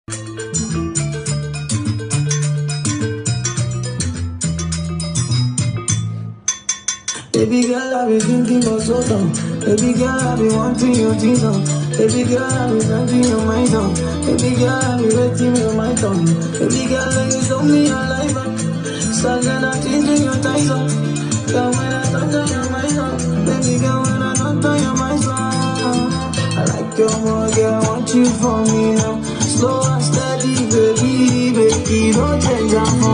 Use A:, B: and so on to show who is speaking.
A: Baby girl, I be thinking of so long. Baby girl, I be wanting your things on. Baby girl, I be wanting your mind on. Baby girl, I be waiting your mind on. Baby girl, like you show me your life up. So then I changing your ties up. Girl, when I touch on your mind up. Baby girl, when I touch on your mind up. I like your more, girl, I want you for me now. Slow and steady, baby, baby, don't change that for